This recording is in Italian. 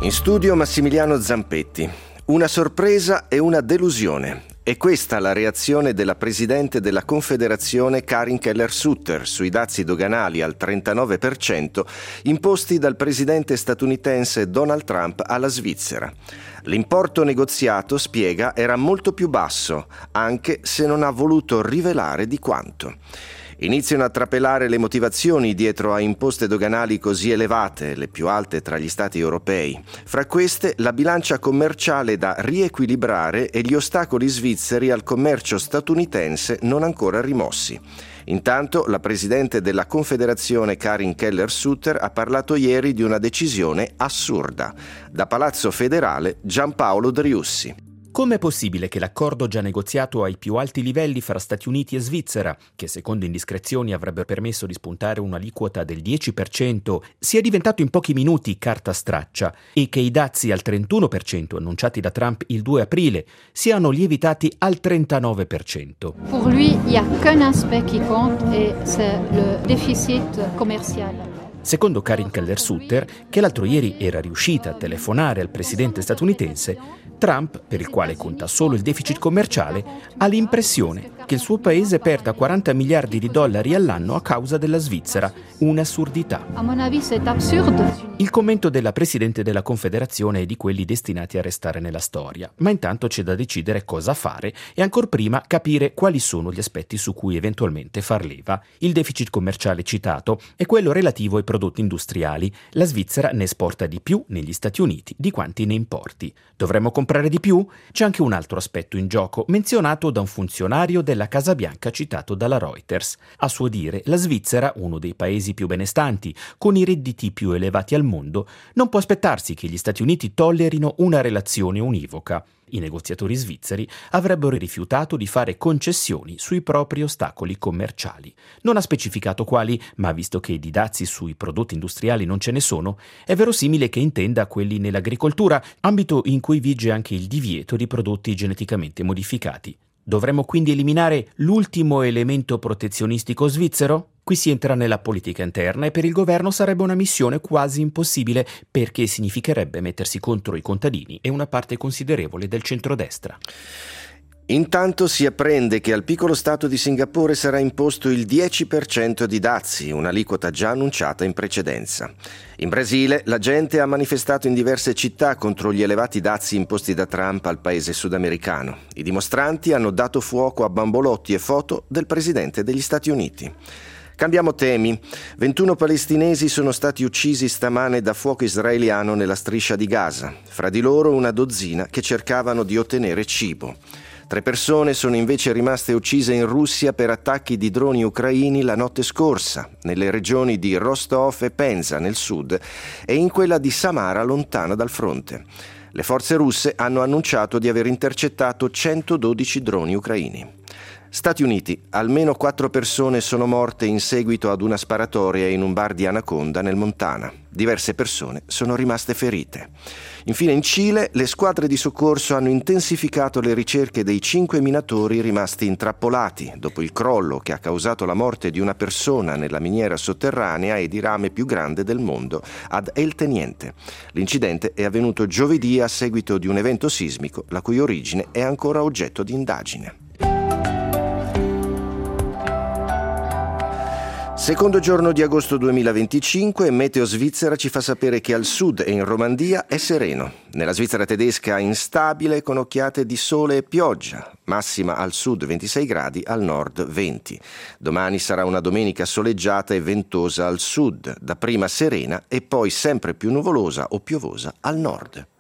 In studio Massimiliano Zampetti. Una sorpresa e una delusione. È questa la reazione della presidente della Confederazione Karin Keller-Sutter sui dazi doganali al 39% imposti dal presidente statunitense Donald Trump alla Svizzera. L'importo negoziato, spiega, era molto più basso, anche se non ha voluto rivelare di quanto. Iniziano a trapelare le motivazioni dietro a imposte doganali così elevate, le più alte tra gli stati europei. Fra queste, la bilancia commerciale da riequilibrare e gli ostacoli svizzeri al commercio statunitense non ancora rimossi. Intanto, la presidente della Confederazione Karin Keller-Sutter ha parlato ieri di una decisione assurda. Da Palazzo Federale, Giampaolo Driussi. Come è possibile che l'accordo già negoziato ai più alti livelli fra Stati Uniti e Svizzera, che secondo indiscrezioni avrebbe permesso di spuntare un'aliquota del 10%, sia diventato in pochi minuti carta straccia e che i dazi al 31% annunciati da Trump il 2 aprile siano lievitati al 39%? Per lui, il n'y a qu'un aspect qui compte et c'est le déficit commercial. Secondo Karin Keller-Sutter, che l'altro ieri era riuscita a telefonare al presidente statunitense, Trump, per il quale conta solo il deficit commerciale, ha l'impressione che il suo paese perda 40 miliardi di dollari all'anno a causa della Svizzera. Un'assurdità. A mon avis, c'est absurde. Il commento della presidente della Confederazione è di quelli destinati a restare nella storia, ma intanto c'è da decidere cosa fare e ancor prima capire quali sono gli aspetti su cui eventualmente far leva. Il deficit commerciale citato è quello relativo ai prodotti industriali. La Svizzera ne esporta di più negli Stati Uniti di quanti ne importi. Dovremmo comprare di più? C'è anche un altro aspetto in gioco, menzionato da un funzionario della Casa Bianca citato dalla Reuters. A suo dire, la Svizzera, uno dei paesi più benestanti, con i redditi più elevati al mondo, non può aspettarsi che gli Stati Uniti tollerino una relazione univoca. I negoziatori svizzeri avrebbero rifiutato di fare concessioni sui propri ostacoli commerciali. Non ha specificato quali, ma visto che di dazi sui prodotti industriali non ce ne sono, è verosimile che intenda quelli nell'agricoltura, ambito in cui vige anche il divieto di prodotti geneticamente modificati. Dovremmo quindi eliminare l'ultimo elemento protezionistico svizzero? Qui si entra nella politica interna e per il governo sarebbe una missione quasi impossibile perché significherebbe mettersi contro i contadini e una parte considerevole del centrodestra. Intanto si apprende che al piccolo stato di Singapore sarà imposto il 10% di dazi, un'aliquota già annunciata in precedenza. In Brasile la gente ha manifestato in diverse città contro gli elevati dazi imposti da Trump al paese sudamericano. I dimostranti hanno dato fuoco a bambolotti e foto del presidente degli Stati Uniti. Cambiamo temi. 21 palestinesi sono stati uccisi stamane da fuoco israeliano nella striscia di Gaza. Fra di loro una dozzina che cercavano di ottenere cibo. 3 persone sono invece rimaste uccise in Russia per attacchi di droni ucraini la notte scorsa, nelle regioni di Rostov e Penza nel sud e in quella di Samara lontana dal fronte. Le forze russe hanno annunciato di aver intercettato 112 droni ucraini. Stati Uniti, almeno 4 persone sono morte in seguito ad una sparatoria in un bar di Anaconda nel Montana. Diverse persone sono rimaste ferite. Infine in Cile le squadre di soccorso hanno intensificato le ricerche dei 5 minatori rimasti intrappolati dopo il crollo che ha causato la morte di una persona nella miniera sotterranea e di rame più grande del mondo ad El Teniente. L'incidente è avvenuto giovedì a seguito di un evento sismico la cui origine è ancora oggetto di indagine. Secondo giorno di agosto 2025, Meteo Svizzera ci fa sapere che al sud e in Romandia è sereno. Nella Svizzera tedesca instabile con occhiate di sole e pioggia, massima al sud 26 gradi, al nord 20. Domani sarà una domenica soleggiata e ventosa al sud, dapprima serena e poi sempre più nuvolosa o piovosa al nord.